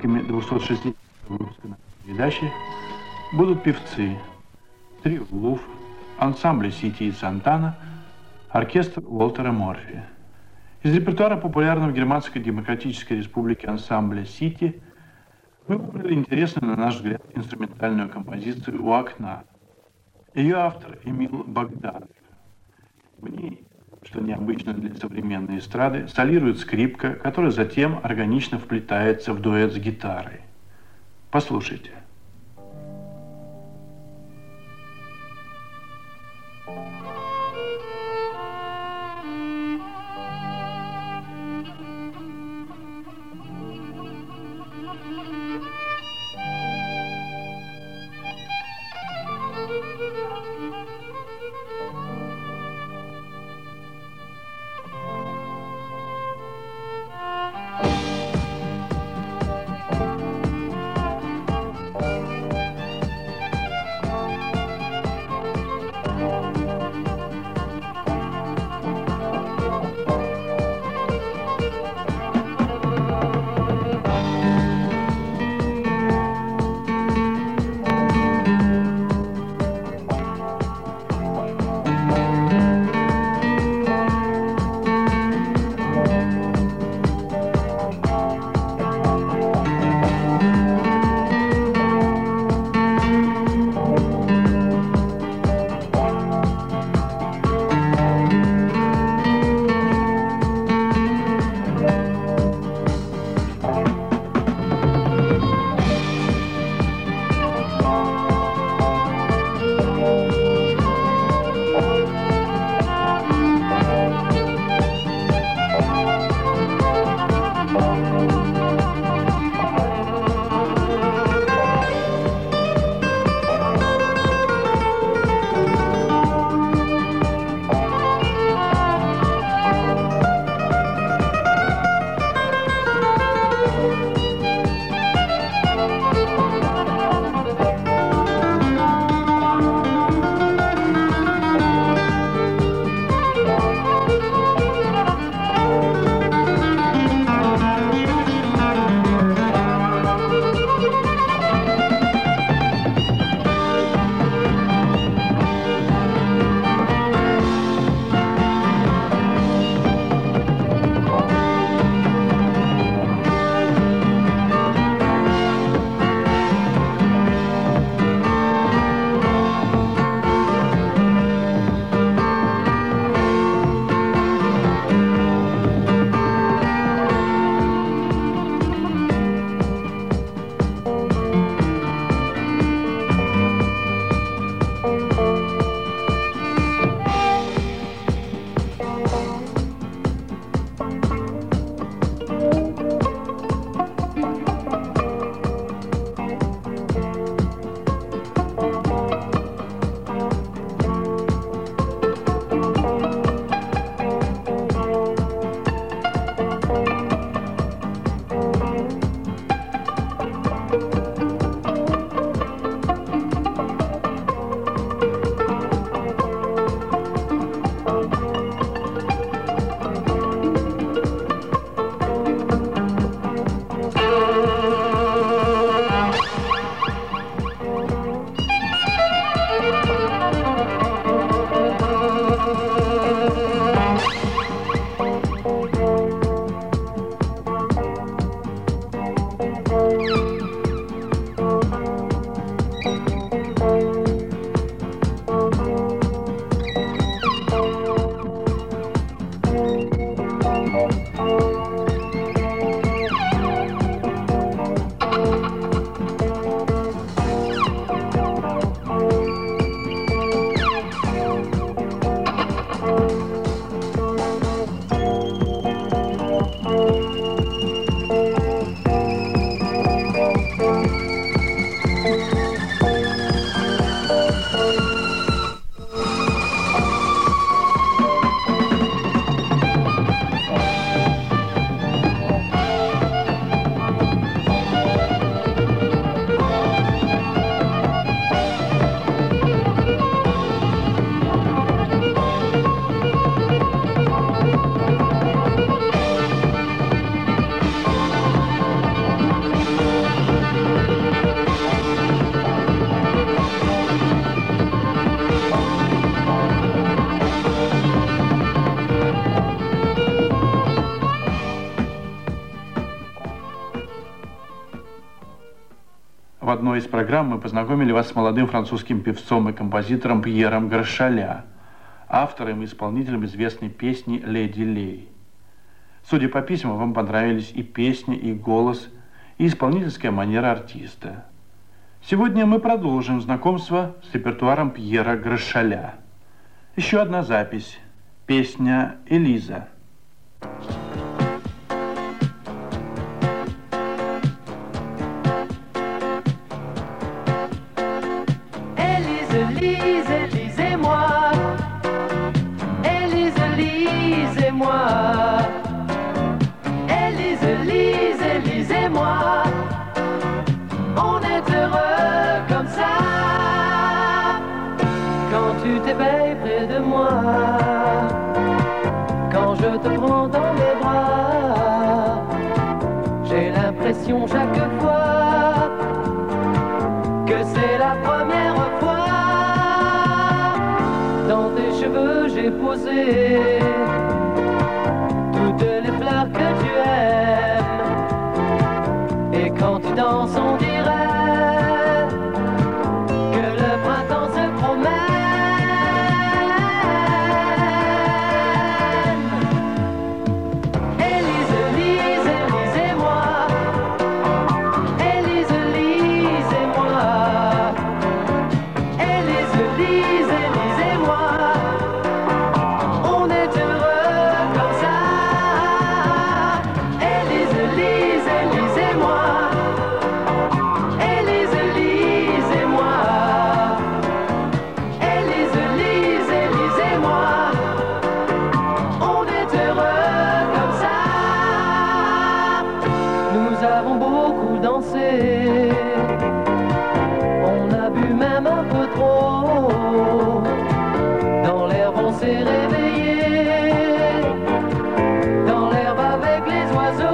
участниками 260 выпуска нашей передачи будут певцы Трио Лув, ансамбли Сити и Сантана, оркестр Уолтера Морфи. Из репертуара популярного в Германской Демократической Республике ансамбля Сити мы выбрали интересную, на наш взгляд, инструментальную композицию «У окна». Ее автор Эмил Богданов. В ней, что необычно для современной эстрады, солирует скрипка, которая затем органично вплетается в дуэт с гитарой. Послушайте. В одной из программ мы познакомили вас с молодым французским певцом и композитором Пьером Грошаля, автором и исполнителем известной песни «Леди Лей». Судя по письмам, вам понравились и песня, и голос, и исполнительская манера артиста. Сегодня мы продолжим знакомство с репертуаром Пьера Грошаля. Еще одна запись. Песня «Элиза». Tu t'éveilles près de moi, quand je te prends dans mes bras, j'ai l'impression chaque fois que c'est la première fois. Dans tes cheveux j'ai posé toutes les fleurs que tu aimes, et quand tu danses on dirait que le printemps se promène. On a bu même un peu trop. Dans l'herbe on s'est réveillé, dans l'herbe avec les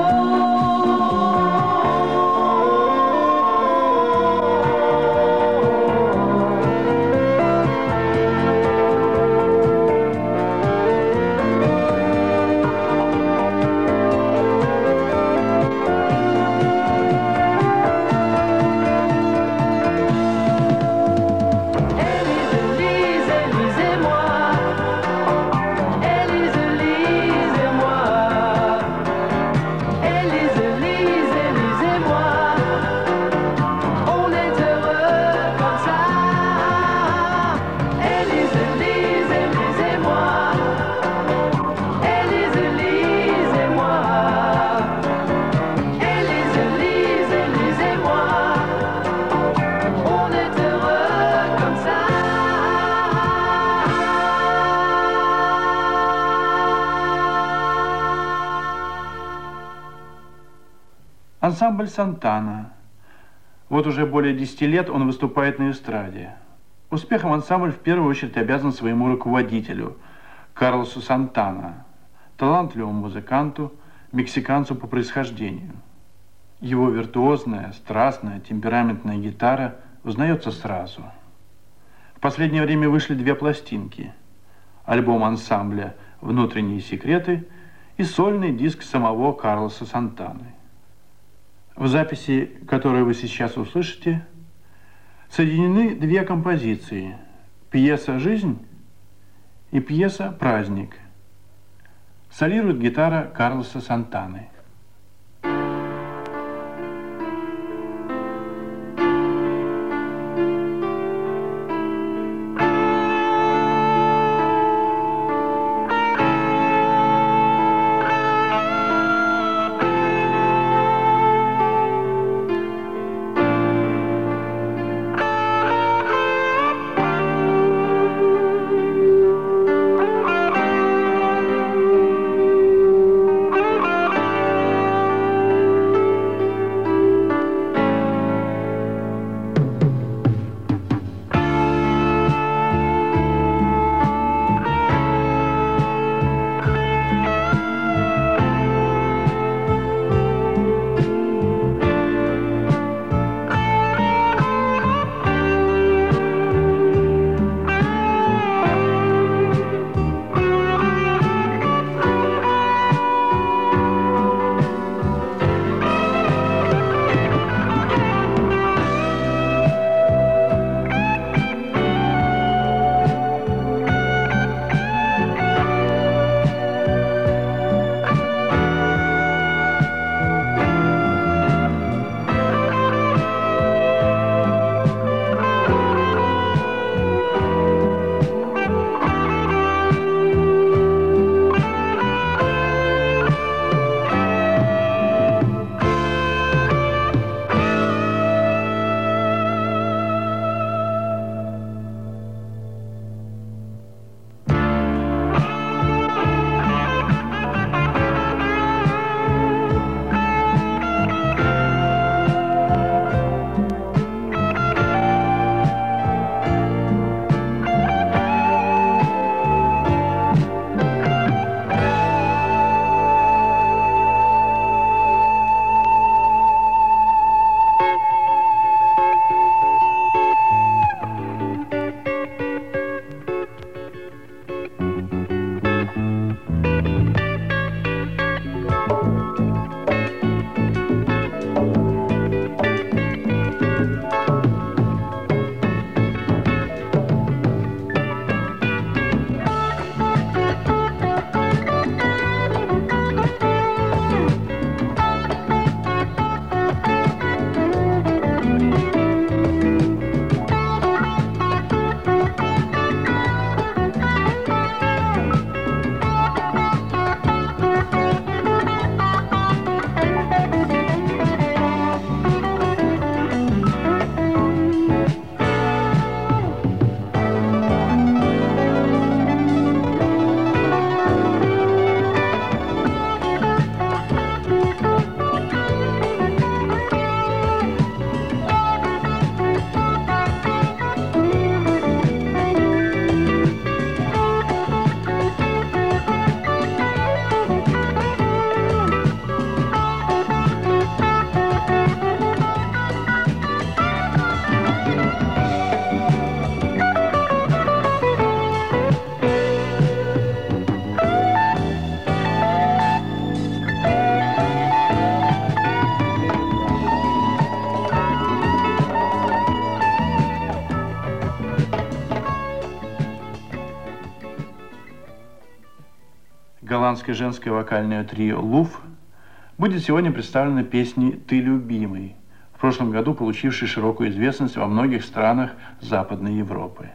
Ансамбль «Сантана». Вот уже более 10 лет он выступает на эстраде. Успехом ансамбль в первую очередь обязан своему руководителю, Карлосу Сантана, талантливому музыканту, мексиканцу по происхождению. Его виртуозная, страстная, темпераментная гитара узнается сразу. В последнее время вышли 2 пластинки. Альбом ансамбля «Внутренние секреты» и сольный диск самого Карлоса Сантаны. В записи, которую вы сейчас услышите, соединены 2 композиции – пьеса «Жизнь» и пьеса «Праздник». Солирует гитара Карлоса Сантаны. шотландское женское вокальное трио «Луф» будет сегодня представлена песней «Ты любимый», в прошлом году получившей широкую известность во многих странах Западной Европы.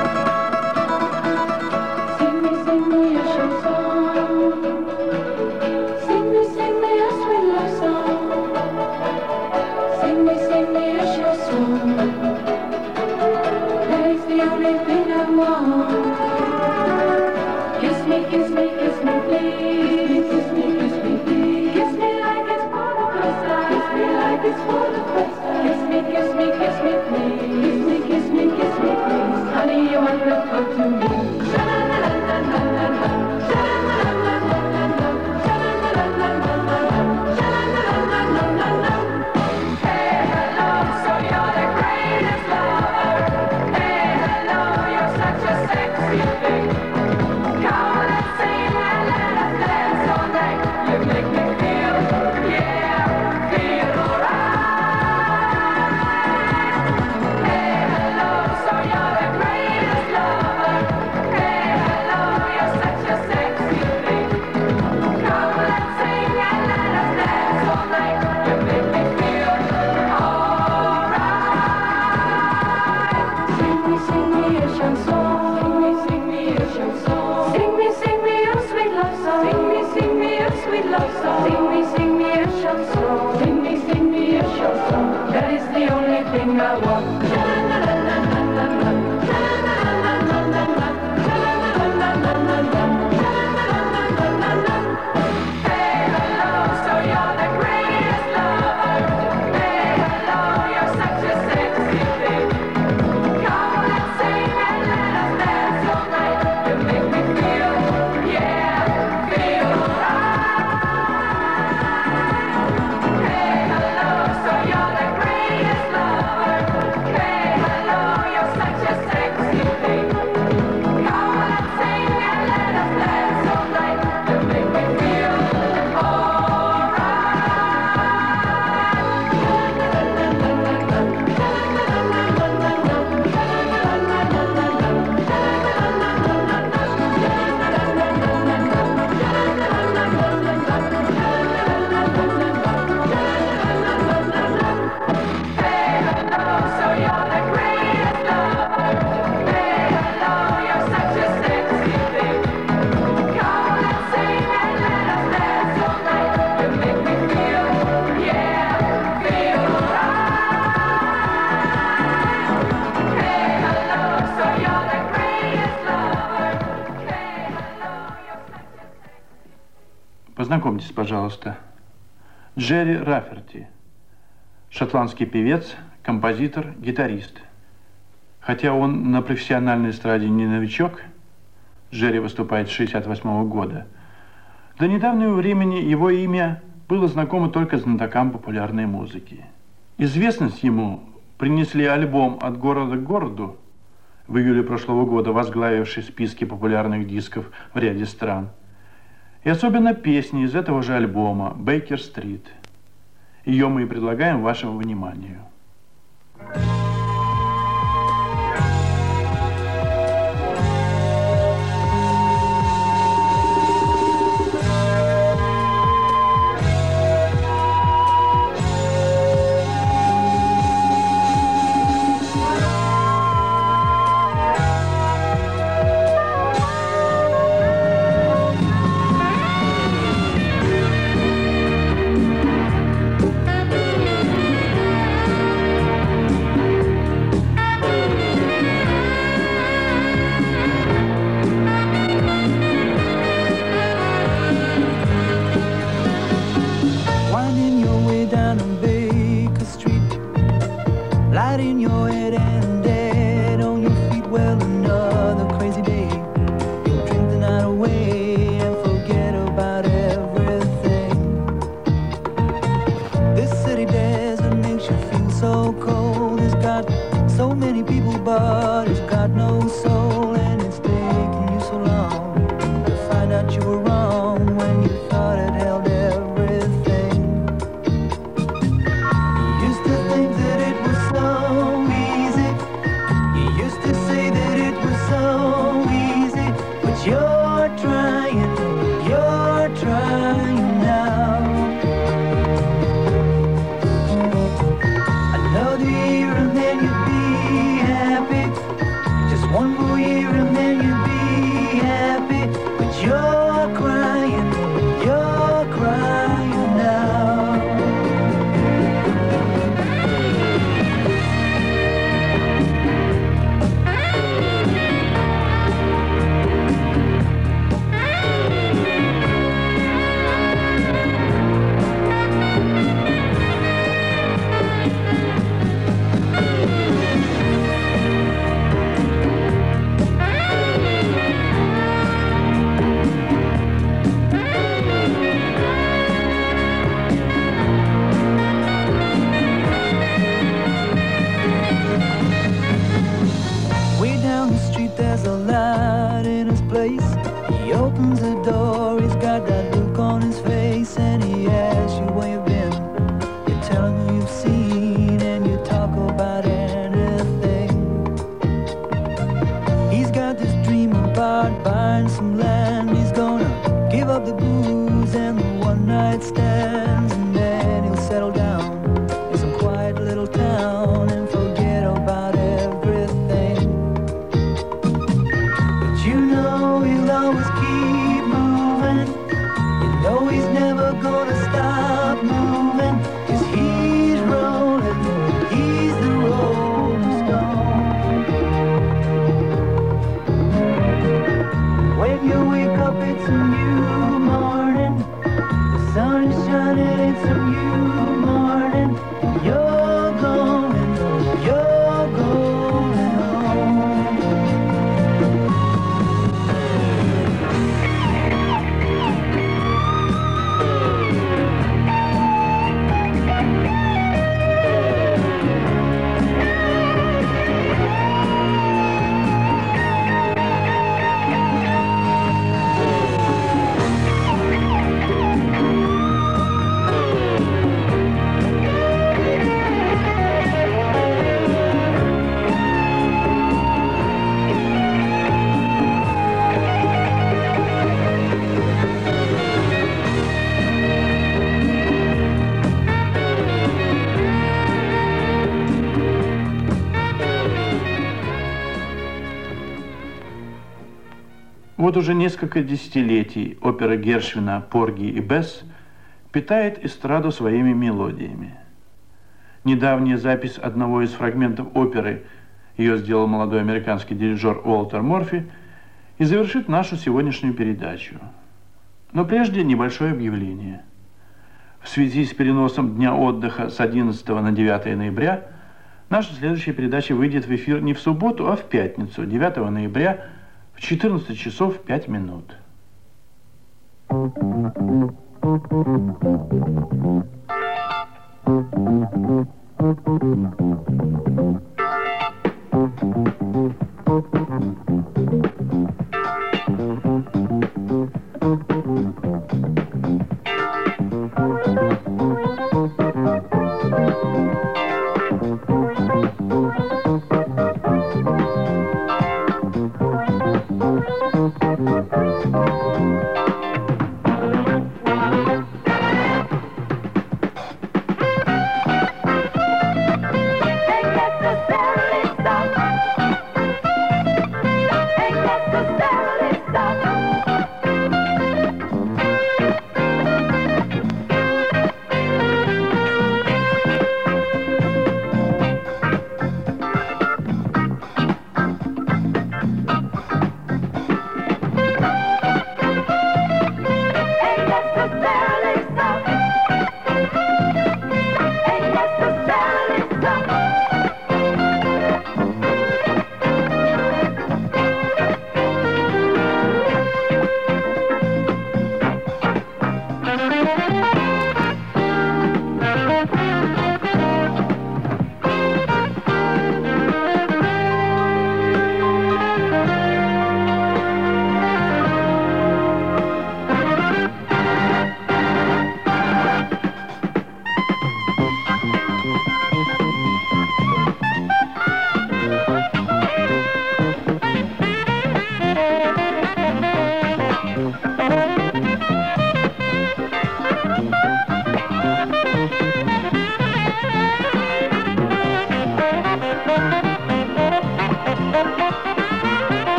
Познакомьтесь, пожалуйста. Джерри Раферти, шотландский певец, композитор, гитарист. Хотя он на профессиональной эстраде не новичок, Джерри выступает с 1968 года, до недавнего времени его имя было знакомо только знатокам популярной музыки. Известность ему принесли альбом «От города к городу», в июле прошлого года возглавивший списки популярных дисков в ряде стран, и особенно песни из этого же альбома «Бейкер-стрит». Ее мы и предлагаем вашему вниманию. You're trying, you're Вот уже несколько десятилетий опера Гершвина «Порги и Бесс» питает эстраду своими мелодиями. Недавняя запись одного из фрагментов оперы, ее сделал молодой американский дирижер Уолтер Морфи, и завершит нашу сегодняшнюю передачу. Но прежде небольшое объявление. В связи с переносом дня отдыха с 11 на 9 ноября наша следующая передача выйдет в эфир не в субботу, а в пятницу, 9 ноября, в 14 часов 5 минут.